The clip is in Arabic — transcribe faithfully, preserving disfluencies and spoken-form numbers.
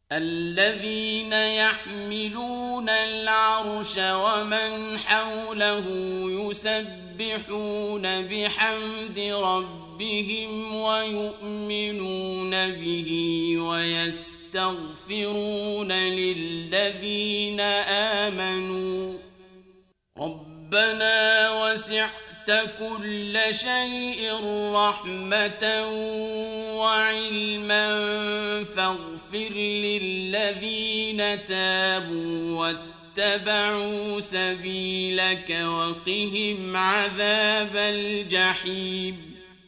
الذين يحملون العرش ومن حوله يسبحون بحمد ربهم ويؤمنون به ويستغفرون للذين آمنوا ربنا وسعت كل شيء رحمة وعلما فاغفر للذين تابوا واتبعوا سبيلك وقهم عذاب الجحيم